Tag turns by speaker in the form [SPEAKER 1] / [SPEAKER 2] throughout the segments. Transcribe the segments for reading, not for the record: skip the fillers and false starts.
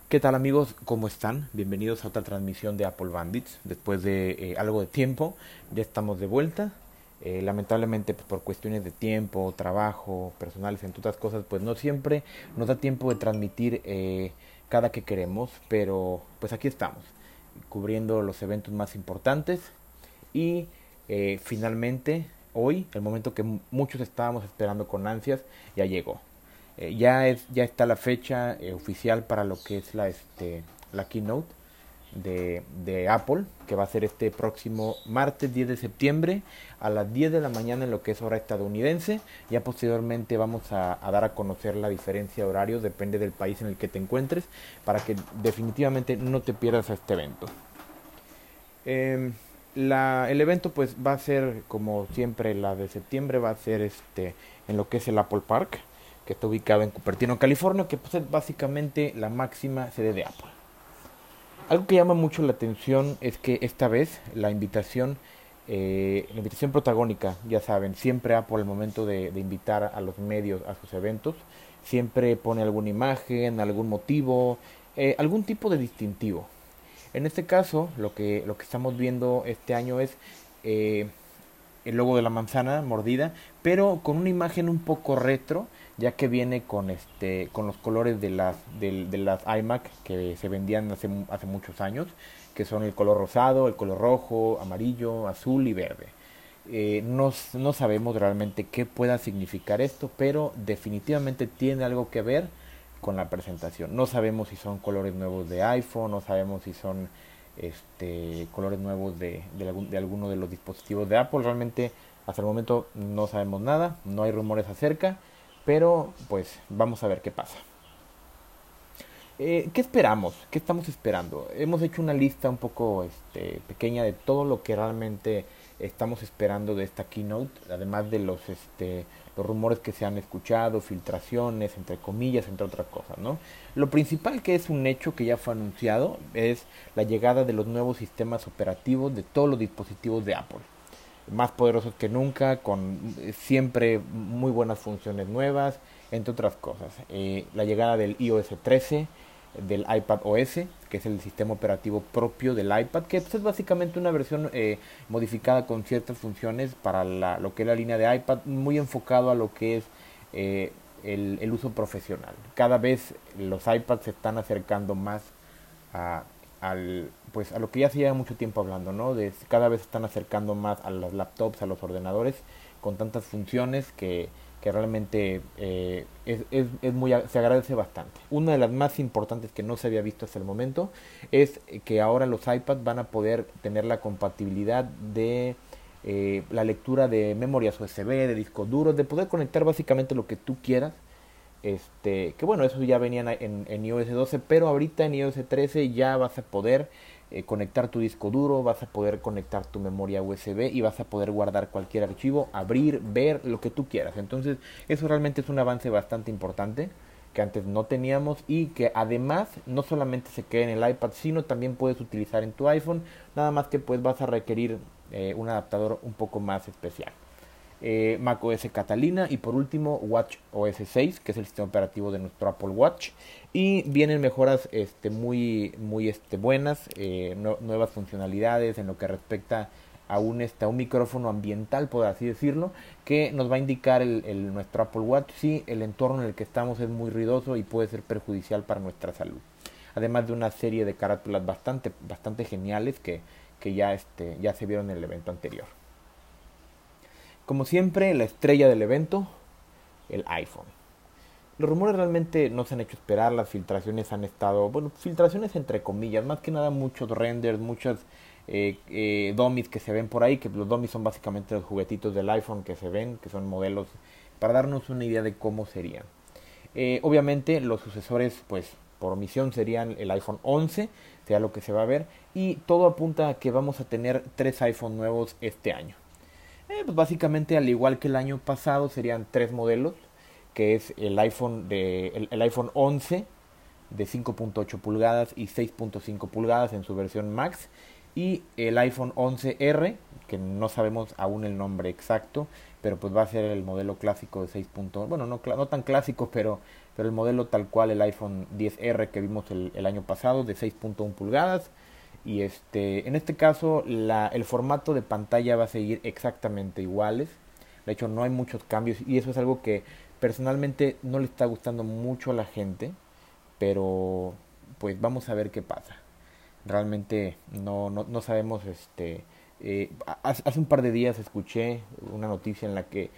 [SPEAKER 1] ¿Qué tal amigos? ¿Cómo están? Bienvenidos a otra transmisión de Apple Bandits. Después de algo de tiempo, ya estamos de vuelta. Lamentablemente pues, por cuestiones de tiempo, trabajo, personales, entre otras cosas, pues no siempre nos da tiempo de transmitir cada que queremos, pero pues aquí estamos, cubriendo los eventos más importantes y finalmente hoy, el momento que muchos estábamos esperando con ansias, ya llegó. Ya está la fecha oficial para lo que es la keynote de Apple, que va a ser este próximo martes 10 de septiembre a las 10 de la mañana en lo que es hora estadounidense. Ya posteriormente vamos a dar a conocer la diferencia de horarios, depende del país en el que te encuentres, para que definitivamente no te pierdas este evento. Eh, el evento pues va a ser como siempre la de septiembre, va a ser en lo que es el Apple Park, que está ubicado en Cupertino, California, que pues es básicamente la máxima sede de Apple. Algo que llama mucho la atención es que esta vez la invitación protagónica, ya saben, siempre Apple al momento de invitar a los medios a sus eventos, siempre pone alguna imagen, algún motivo, algún tipo de distintivo. En este caso, lo que estamos viendo este año es eh, el logo de la manzana mordida, pero con una imagen un poco retro, ya que viene con los colores de las iMac que se vendían hace muchos años, que son el color rosado, el color rojo, amarillo, azul y verde. No sabemos realmente qué pueda significar esto, pero definitivamente tiene algo que ver con la presentación. No sabemos si son colores nuevos de iPhone, no sabemos si son colores nuevos de alguno de los dispositivos de Apple. Realmente hasta el momento no sabemos nada, no hay rumores acerca, pero pues vamos a ver qué pasa. ¿Qué esperamos? ¿Qué estamos esperando? Hemos hecho una lista un poco pequeña de todo lo que realmente estamos esperando de esta keynote, además de los rumores que se han escuchado, filtraciones, entre comillas, entre otras cosas, ¿no? Lo principal que es un hecho que ya fue anunciado es la llegada de los nuevos sistemas operativos de todos los dispositivos de Apple, más poderosos que nunca, con siempre muy buenas funciones nuevas, entre otras cosas. La llegada del iOS 13, del iPad OS, que es el sistema operativo propio del iPad, que pues, es básicamente una versión modificada con ciertas funciones para lo que es la línea de iPad, muy enfocado a lo que es el uso profesional. Cada vez los iPads se están acercando más a, pues a lo que ya se lleva mucho tiempo hablando, ¿no? Cada vez se están acercando más a los laptops, a los ordenadores, con tantas funciones que realmente se agradece bastante. Una de las más importantes que no se había visto hasta el momento es que ahora los iPads van a poder tener la compatibilidad de la lectura de memorias USB, de discos duros, de poder conectar básicamente lo que tú quieras. Que bueno, eso ya venía en iOS 12, pero ahorita en iOS 13 ya vas a poder conectar tu disco duro, vas a poder conectar tu memoria USB y vas a poder guardar cualquier archivo, abrir, ver lo que tú quieras. Entonces eso realmente es un avance bastante importante que antes no teníamos y que además no solamente se queda en el iPad, sino también puedes utilizar en tu iPhone, nada más que pues vas a requerir un adaptador un poco más especial. macOS Catalina y por último watchOS 6, que es el sistema operativo de nuestro Apple Watch, y vienen mejoras muy buenas, nuevas funcionalidades en lo que respecta a un micrófono ambiental, por así decirlo, que nos va a indicar nuestro Apple Watch si el entorno en el que estamos es muy ruidoso y puede ser perjudicial para nuestra salud. Además de una serie de carátulas bastante geniales que ya se vieron en el evento anterior. Como siempre, la estrella del evento, el iPhone. Los rumores realmente no se han hecho esperar, las filtraciones han estado, bueno, filtraciones entre comillas, más que nada muchos renders, muchas dummies que se ven por ahí, que los dummies son básicamente los juguetitos del iPhone que se ven, que son modelos, para darnos una idea de cómo serían. Obviamente los sucesores, pues por omisión serían el iPhone 11, sea lo que se va a ver, y todo apunta a que vamos a tener 3 iPhone nuevos este año. Pues básicamente al igual que el año pasado serían 3 modelos, que es el iPhone 11 de 5.8 pulgadas y 6.5 pulgadas en su versión Max, y el iPhone 11R, que no sabemos aún el nombre exacto, pero pues va a ser el modelo clásico de 6. Bueno, no tan clásico, pero pero el modelo tal cual, el iPhone XR que vimos el año pasado, de 6.1 pulgadas. Y en este caso el formato de pantalla va a seguir exactamente iguales. De hecho, no hay muchos cambios y eso es algo que personalmente no le está gustando mucho a la gente, pero pues vamos a ver qué pasa. Realmente no sabemos. Hace un par de días escuché una noticia en la que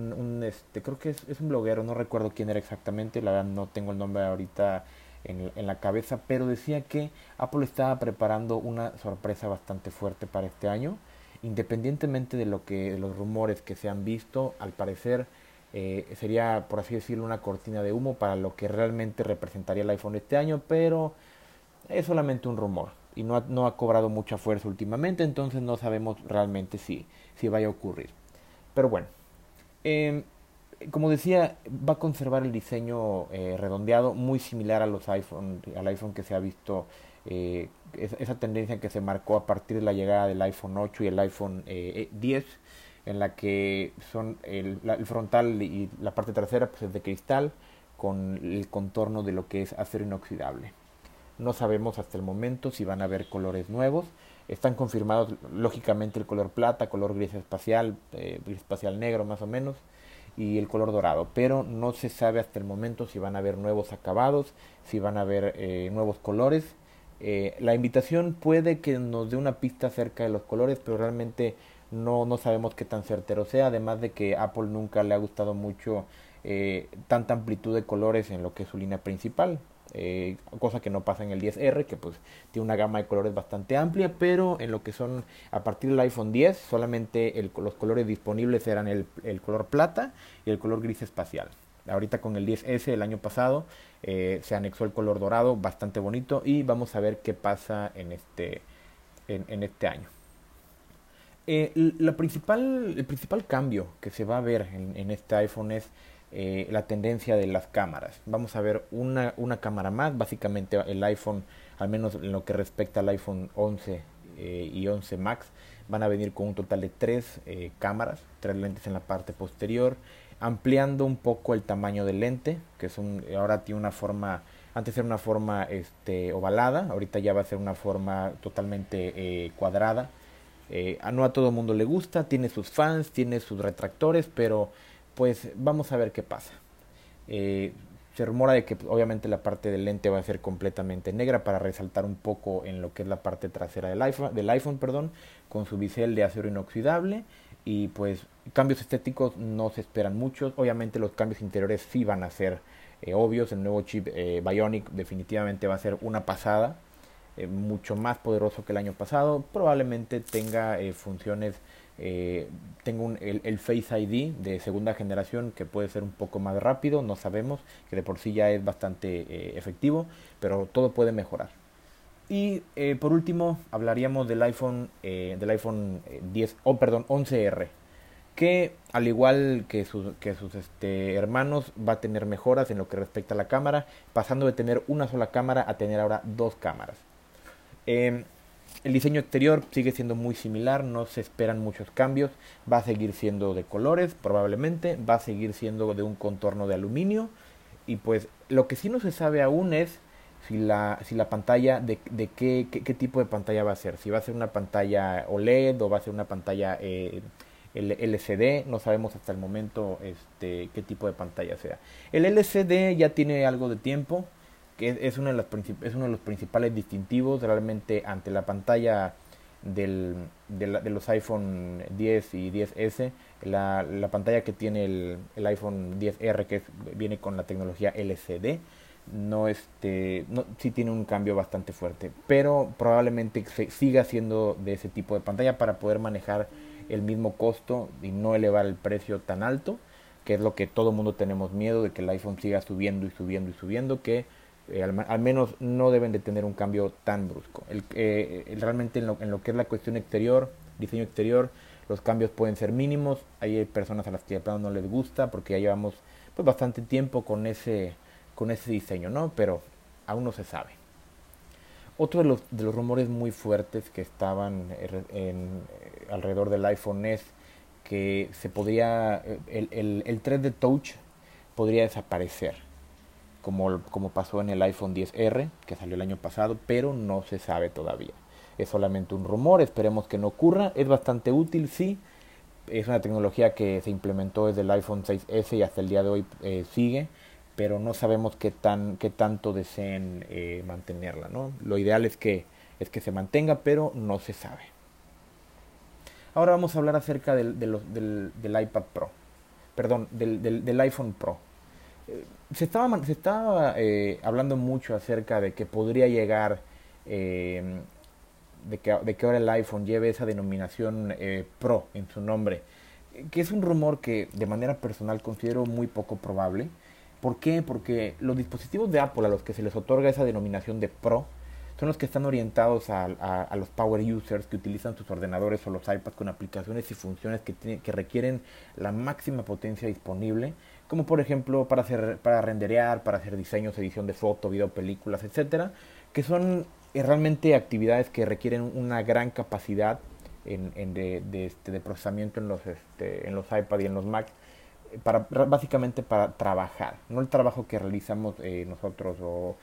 [SPEAKER 1] creo que es un bloguero, no recuerdo quién era exactamente, la verdad no tengo el nombre ahorita en la cabeza, pero decía que Apple estaba preparando una sorpresa bastante fuerte para este año, independientemente de los rumores que se han visto. Al parecer sería, por así decirlo, una cortina de humo para lo que realmente representaría el iPhone este año, pero es solamente un rumor y no ha cobrado mucha fuerza últimamente, entonces no sabemos realmente si vaya a ocurrir. Pero bueno, eh, como decía, va a conservar el diseño redondeado, muy similar a al iPhone que se ha visto, esa tendencia que se marcó a partir de la llegada del iPhone 8 y el iPhone 10, en la que son el frontal y la parte trasera pues es de cristal, con el contorno de lo que es acero inoxidable. No sabemos hasta el momento si van a haber colores nuevos. Están confirmados lógicamente el color plata, color gris espacial negro más o menos, y el color dorado, pero no se sabe hasta el momento si van a haber nuevos acabados, si van a haber nuevos colores. La invitación puede que nos dé una pista acerca de los colores, pero realmente no sabemos qué tan certero sea, además de que Apple nunca le ha gustado mucho tanta amplitud de colores en lo que es su línea principal. Cosa que no pasa en el 10R, que pues tiene una gama de colores bastante amplia, pero en lo que son a partir del iPhone 10 solamente los colores disponibles eran el color plata y el color gris espacial. Ahorita con el 10S el año pasado se anexó el color dorado, bastante bonito, y vamos a ver qué pasa en este año. El principal cambio que se va a ver en este iPhone es la tendencia de las cámaras. Vamos a ver una cámara más. Básicamente el iPhone, al menos en lo que respecta al iPhone 11 y 11 Max, van a venir con un total de tres cámaras, tres lentes en la parte posterior, ampliando un poco el tamaño del lente, que ahora tiene una forma, antes era una forma ovalada, ahorita ya va a ser una forma totalmente cuadrada. No a todo el mundo le gusta, tiene sus fans, tiene sus retractores, pero pues vamos a ver qué pasa. Eh, Se rumora de que pues, obviamente la parte del lente va a ser completamente negra para resaltar un poco en lo que es la parte trasera del iPhone, perdón, con su bisel de acero inoxidable. Y pues cambios estéticos no se esperan muchos. Obviamente los cambios interiores sí van a ser obvios. El nuevo chip Bionic definitivamente va a ser una pasada, mucho más poderoso que el año pasado. Probablemente tenga funciones, tenga el Face ID de segunda generación, que puede ser un poco más rápido, no sabemos, que de por sí ya es bastante efectivo, pero todo puede mejorar. Y por último hablaríamos del iPhone 10, perdón, 11R, que al igual que sus hermanos va a tener mejoras en lo que respecta a la cámara, pasando de tener una sola cámara a tener ahora dos cámaras. Eh, el diseño exterior sigue siendo muy similar, no se esperan muchos cambios, va a seguir siendo de colores probablemente, va a seguir siendo de un contorno de aluminio, y pues lo que sí no se sabe aún es si la pantalla, de qué tipo de pantalla va a ser, si va a ser una pantalla OLED o va a ser una pantalla LCD. No sabemos hasta el momento qué tipo de pantalla sea. El LCD ya tiene algo de tiempo, que es es uno de los principales distintivos realmente ante la pantalla de los iPhone 10 y 10S. La pantalla que tiene el iPhone 10R, viene con la tecnología LCD, sí tiene un cambio bastante fuerte, pero probablemente siga siendo de ese tipo de pantalla para poder manejar el mismo costo y no elevar el precio tan alto, que es lo que todo mundo tenemos miedo, de que el iPhone siga subiendo y subiendo y subiendo, que al menos no deben de tener un cambio tan brusco. Realmente en lo que es la cuestión exterior, diseño exterior, los cambios pueden ser mínimos. Hay personas a las que de plano no les gusta porque ya llevamos pues bastante tiempo con ese diseño, ¿no? Pero aún no se sabe. Otro de los rumores muy fuertes que estaban alrededor del iPhone es que el 3D Touch podría desaparecer. como pasó en el iPhone XR, que salió el año pasado, pero no se sabe todavía. Es solamente un rumor, esperemos que no ocurra. Es bastante útil, sí. Es una tecnología que se implementó desde el iPhone 6S y hasta el día de hoy sigue, pero no sabemos qué tanto deseen mantenerla, ¿no? Lo ideal es que se mantenga, pero no se sabe. Ahora vamos a hablar acerca del iPad Pro, perdón, del iPhone Pro. Se estaba hablando mucho acerca de que podría llegar, eh, de que ahora el iPhone lleve esa denominación Pro en su nombre, que es un rumor que de manera personal considero muy poco probable. ¿Por qué? Porque los dispositivos de Apple a los que se les otorga esa denominación de Pro son los que están orientados a los power users que utilizan sus ordenadores o los iPads con aplicaciones y funciones que requieren la máxima potencia disponible, como por ejemplo para renderear, para hacer diseños, edición de foto, video, películas, etcétera, que son realmente actividades que requieren una gran capacidad de procesamiento en los iPad y en los Mac, básicamente para trabajar, no el trabajo que realizamos nosotros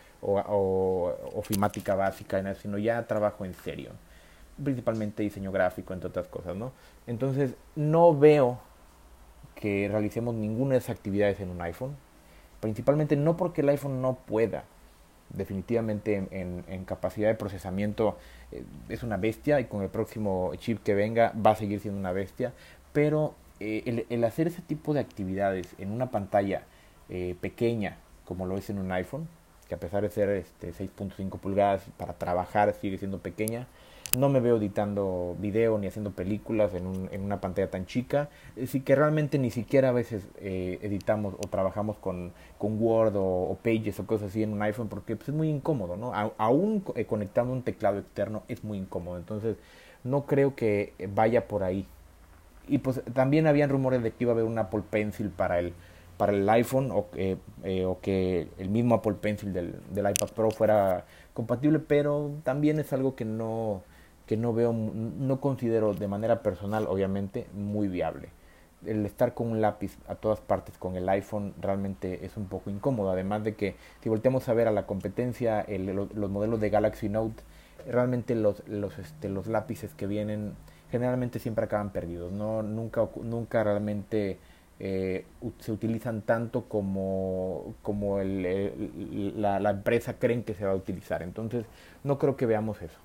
[SPEAKER 1] o ofimática básica, sino ya trabajo en serio, principalmente diseño gráfico, entre otras cosas, ¿no? Entonces no veo que realicemos ninguna de esas actividades en un iPhone, principalmente no porque el iPhone no pueda, definitivamente en capacidad de procesamiento es una bestia, y con el próximo chip que venga va a seguir siendo una bestia, pero el hacer ese tipo de actividades en una pantalla pequeña como lo es en un iPhone, que a pesar de ser 6.5 pulgadas para trabajar sigue siendo pequeña. No me veo editando video ni haciendo películas en una pantalla tan chica. Así que realmente ni siquiera a veces editamos o trabajamos con Word o Pages o cosas así en un iPhone, porque pues, es muy incómodo, ¿no? Aún conectando un teclado externo es muy incómodo. Entonces no creo que vaya por ahí. Y pues también habían rumores de que iba a haber un Apple Pencil para el iPhone, o que el mismo Apple Pencil del iPad Pro fuera compatible, pero también es algo que no veo, no considero de manera personal, obviamente, muy viable. El estar con un lápiz a todas partes con el iPhone realmente es un poco incómodo, además de que si volteamos a ver a la competencia, los modelos de Galaxy Note, realmente los lápices que vienen generalmente siempre acaban perdidos, no nunca realmente se utilizan tanto como la empresa creen que se va a utilizar. Entonces no creo que veamos eso.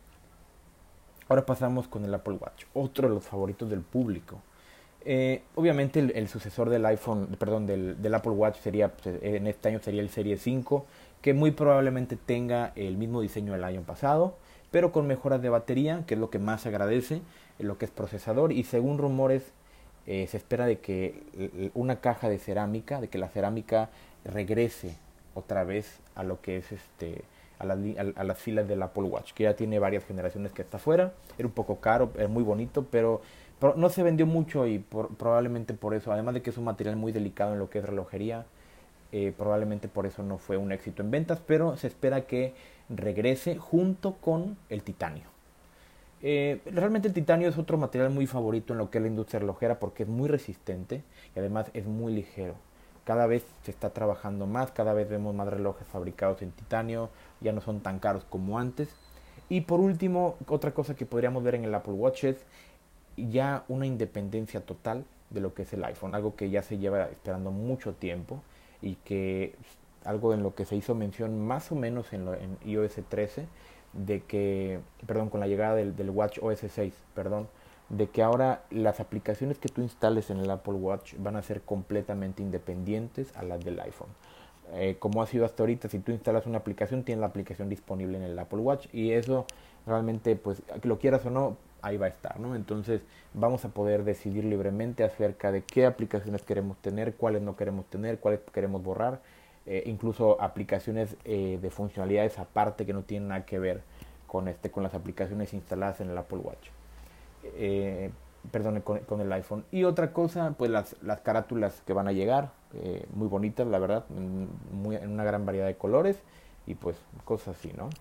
[SPEAKER 1] Ahora pasamos con el Apple Watch, otro de los favoritos del público. Obviamente el sucesor del iPhone, perdón, del Apple Watch sería, pues, en este año sería el Serie 5, que muy probablemente tenga el mismo diseño del año pasado, pero con mejoras de batería, que es lo que más se agradece, lo que es procesador, y según rumores se espera de que una caja de cerámica, de que la cerámica regrese otra vez a lo que es a las filas del Apple Watch, que ya tiene varias generaciones que está fuera. Era un poco caro, era muy bonito, pero no se vendió mucho, y probablemente por eso, además de que es un material muy delicado en lo que es relojería, probablemente por eso no fue un éxito en ventas, pero se espera que regrese junto con el titanio. Realmente el titanio es otro material muy favorito en lo que es la industria relojera, porque es muy resistente y además es muy ligero. Cada vez se está trabajando más, cada vez vemos más relojes fabricados en titanio, ya no son tan caros como antes. Y por último, otra cosa que podríamos ver en el Apple Watch es ya una independencia total de lo que es el iPhone, algo que ya se lleva esperando mucho tiempo, y que algo en lo que se hizo mención más o menos en iOS 13, de que, perdón, con la llegada del Watch OS 6, perdón, de que ahora las aplicaciones que tú instales en el Apple Watch van a ser completamente independientes a las del iPhone. Como ha sido hasta ahorita, si tú instalas una aplicación, tienes la aplicación disponible en el Apple Watch, y eso realmente, pues, lo quieras o no, ahí va a estar, ¿no? Entonces vamos a poder decidir libremente acerca de qué aplicaciones queremos tener, cuáles no queremos tener, cuáles queremos borrar, incluso aplicaciones de funcionalidades aparte que no tienen nada que ver con las aplicaciones instaladas en el Apple Watch. Eh, Perdón, con el iPhone. Y otra cosa, pues las carátulas que van a llegar, muy bonitas, la verdad, en una gran variedad de colores, y pues cosas así, ¿no?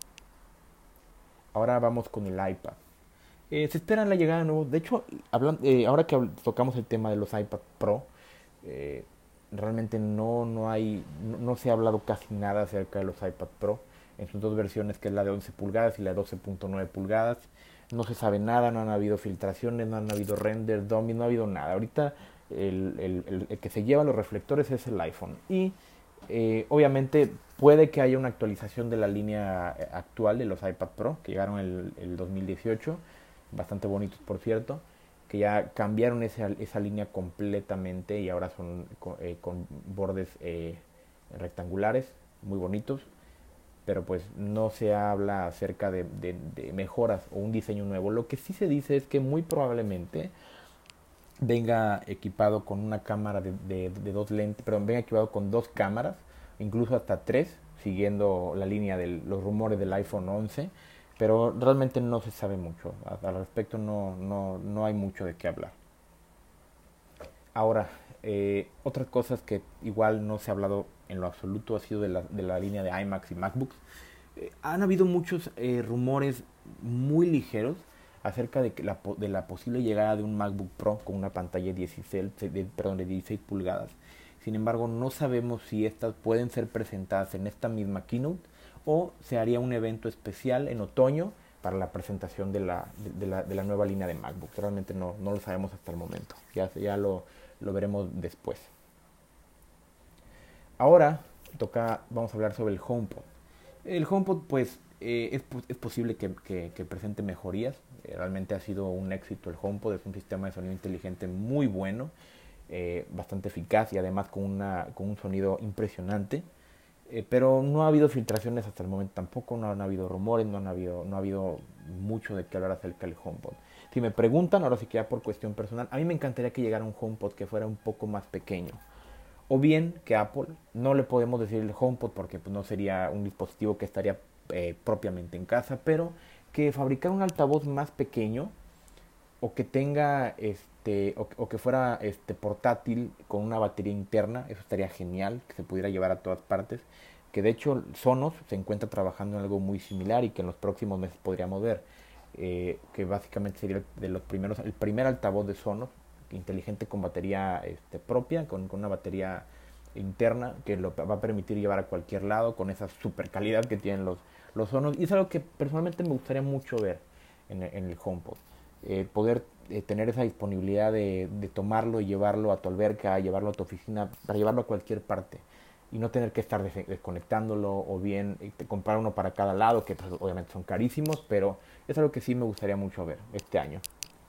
[SPEAKER 1] Ahora vamos con el iPad. Se espera la llegada de nuevos. De hecho, ahora que tocamos el tema de los iPad Pro, eh, realmente no se ha hablado casi nada acerca de los iPad Pro en sus dos versiones, que es la de 11 pulgadas y la de 12.9 pulgadas. No se sabe nada, no han habido filtraciones, no han habido render, dummies, no ha habido nada. Ahorita el que se lleva los reflectores es el iPhone. Y obviamente puede que haya una actualización de la línea actual de los iPad Pro, que llegaron el 2018, bastante bonitos por cierto, que ya cambiaron esa línea completamente y ahora son con bordes rectangulares, muy bonitos, pero pues no se habla acerca de mejoras o un diseño nuevo. Lo que sí se dice es que muy probablemente venga equipado con una cámara de dos lentes, perdón, venga equipado con dos cámaras, incluso hasta tres, siguiendo la línea de los rumores del iPhone 11, pero realmente no se sabe mucho. Al respecto no hay mucho de qué hablar. Ahora, otras cosas que igual no se ha hablado en lo absoluto ha sido de la línea de iMacs y MacBooks. Han habido muchos rumores muy ligeros acerca de la posible llegada de un MacBook Pro con una pantalla 16, de 16 pulgadas. Sin embargo, no sabemos si estas pueden ser presentadas en esta misma keynote o se haría un evento especial en otoño para la presentación de la nueva línea de MacBook. Realmente no lo sabemos hasta el momento. Ya lo veremos después. Ahora vamos a hablar sobre el HomePod. El HomePod pues es posible que presente mejorías. Realmente ha sido un éxito el HomePod. Es un sistema de sonido inteligente muy bueno, bastante eficaz y además con un sonido impresionante. Pero no ha habido filtraciones hasta el momento tampoco, no han habido rumores, no ha habido mucho de qué hablar acerca del HomePod. Si me preguntan, ahora sí que ya por cuestión personal, a mí me encantaría que llegara un HomePod que fuera un poco más pequeño. O bien que Apple, no le podemos decir el HomePod porque pues, no sería un dispositivo que estaría propiamente en casa, pero que fabricar un altavoz más pequeño o que tenga o que fuera portátil con una batería interna, eso estaría genial, que se pudiera llevar a todas partes, que de hecho Sonos se encuentra trabajando en algo muy similar y que en los próximos meses podríamos ver, que básicamente sería el primer altavoz de Sonos inteligente con batería propia, con una batería interna que lo va a permitir llevar a cualquier lado con esa super calidad que tienen los Sonos, y es algo que personalmente me gustaría mucho ver en el HomePod. Poder tener esa disponibilidad de tomarlo y llevarlo a tu alberca, llevarlo a tu oficina, para llevarlo a cualquier parte y no tener que estar desconectándolo o bien comprar uno para cada lado, que pues, obviamente son carísimos, pero es algo que sí me gustaría mucho ver este año.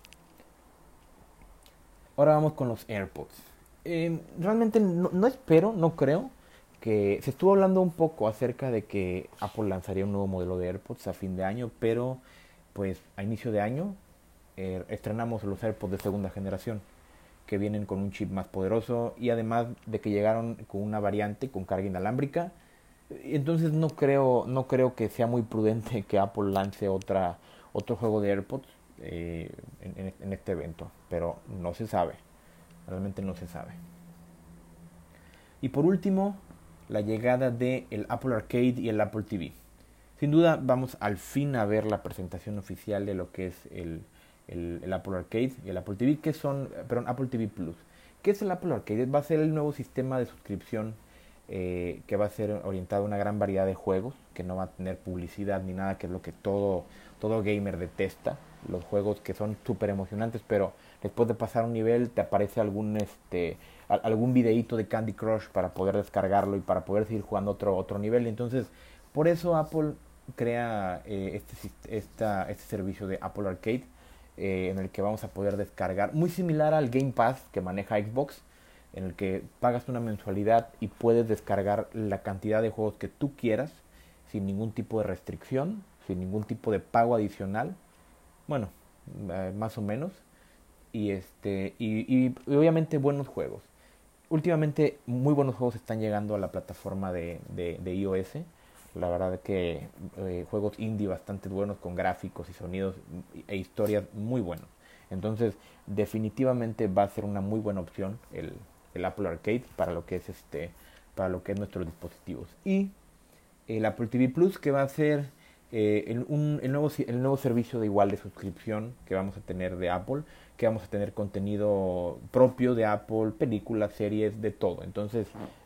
[SPEAKER 1] Ahora vamos con los AirPods. Realmente no creo que se estuvo hablando un poco acerca de que Apple lanzaría un nuevo modelo de AirPods a fin de año, pero pues a inicio de año estrenamos los AirPods de segunda generación que vienen con un chip más poderoso y además de que llegaron con una variante con carga inalámbrica. Entonces no creo que sea muy prudente que Apple lance otro juego de AirPods en este evento, pero no se sabe, realmente no se sabe. Y por último, la llegada de el Apple Arcade y el Apple TV. Sin duda vamos al fin a ver la presentación oficial de lo que es el Apple Arcade y el Apple TV, Apple TV Plus. ¿Qué es el Apple Arcade? Va a ser el nuevo sistema de suscripción que va a ser orientado a una gran variedad de juegos, que no va a tener publicidad ni nada, que es lo que todo gamer detesta. Los juegos que son súper emocionantes, pero después de pasar un nivel te aparece algún videíto de Candy Crush para poder descargarlo y para poder seguir jugando otro nivel. Entonces, por eso Apple crea este servicio de Apple Arcade, en el que vamos a poder descargar, muy similar al Game Pass que maneja Xbox, en el que pagas una mensualidad y puedes descargar la cantidad de juegos que tú quieras sin ningún tipo de restricción, sin ningún tipo de pago adicional. Bueno, más o menos. Y obviamente buenos juegos. Últimamente muy buenos juegos están llegando a la plataforma de iOS. La verdad que juegos indie bastante buenos con gráficos y sonidos e historias muy buenos. Entonces definitivamente va a ser una muy buena opción el Apple Arcade para lo que es nuestros dispositivos. Y el Apple TV Plus, que va a ser el nuevo servicio de igual de suscripción que vamos a tener de Apple, que vamos a tener contenido propio de Apple, películas, series, de todo. Entonces,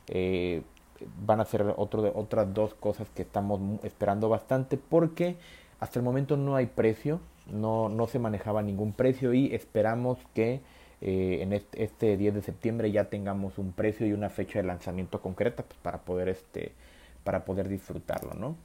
[SPEAKER 1] van a ser otras dos cosas que estamos esperando bastante, porque hasta el momento no hay precio, no se manejaba ningún precio, y esperamos que en este 10 de septiembre ya tengamos un precio y una fecha de lanzamiento concreta, pues, para poder disfrutarlo, ¿no?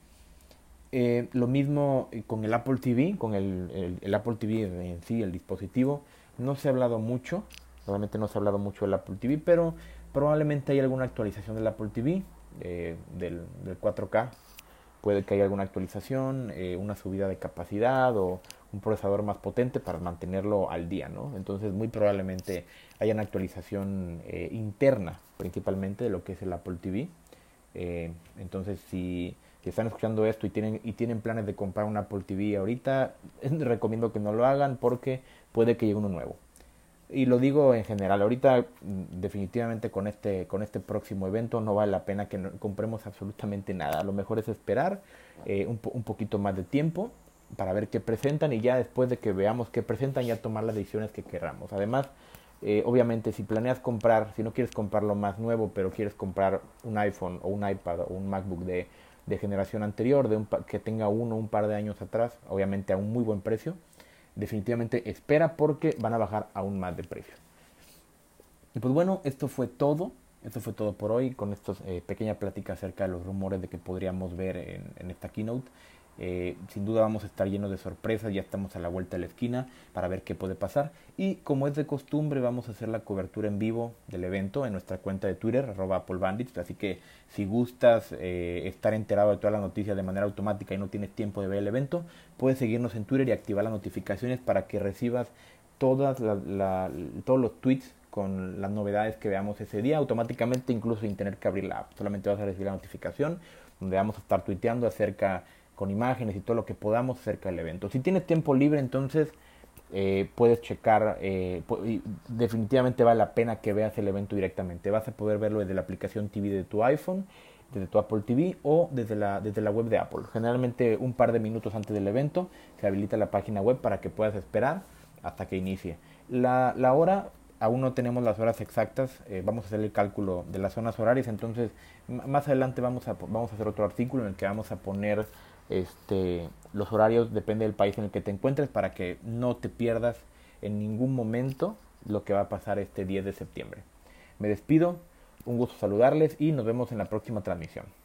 [SPEAKER 1] Lo mismo con el Apple TV, con el Apple TV en sí, el dispositivo. No se ha hablado mucho, realmente no se ha hablado mucho del Apple TV, pero probablemente hay alguna actualización del Apple TV, del 4K. Puede que haya alguna actualización, una subida de capacidad o un procesador más potente para mantenerlo al día, ¿no? Entonces muy probablemente haya una actualización interna, principalmente, de lo que es el Apple TV. Entonces, si están escuchando esto y tienen planes de comprar un Apple TV ahorita, recomiendo que no lo hagan, porque puede que llegue uno nuevo. Y lo digo en general, ahorita definitivamente con este próximo evento no vale la pena que compremos absolutamente nada. Lo mejor es esperar un poquito más de tiempo para ver qué presentan, y ya después de que veamos qué presentan, ya tomar las decisiones que queramos. Además, obviamente, si planeas comprar, si no quieres comprar lo más nuevo, pero quieres comprar un iPhone o un iPad o un MacBook de generación anterior, que tenga un par de años atrás, obviamente a un muy buen precio, definitivamente espera, porque van a bajar aún más de precio. Y pues bueno, esto fue todo por hoy, con esta pequeña plática acerca de los rumores de que podríamos ver en esta keynote. Sin duda vamos a estar llenos de sorpresas, ya estamos a la vuelta de la esquina para ver qué puede pasar, y como es de costumbre vamos a hacer la cobertura en vivo del evento en nuestra cuenta de Twitter, @AppleBandits. Así que si gustas estar enterado de todas las noticias de manera automática y no tienes tiempo de ver el evento, puedes seguirnos en Twitter y activar las notificaciones para que recibas todos los tweets con las novedades que veamos ese día automáticamente, incluso sin tener que abrir la app. Solamente vas a recibir la notificación donde vamos a estar tuiteando acerca, con imágenes y todo lo que podamos, acerca del evento. Si tienes tiempo libre, entonces puedes checar, definitivamente vale la pena que veas el evento directamente. Vas a poder verlo desde la aplicación TV de tu iPhone, desde tu Apple TV o desde la web de Apple. Generalmente un par de minutos antes del evento se habilita la página web para que puedas esperar hasta que inicie. La hora, aún no tenemos las horas exactas, vamos a hacer el cálculo de las zonas horarias, entonces más adelante vamos a hacer otro artículo en el que vamos a poner los horarios, depende del país en el que te encuentres, para que no te pierdas en ningún momento lo que va a pasar este 10 de septiembre. Me despido, un gusto saludarles y nos vemos en la próxima transmisión.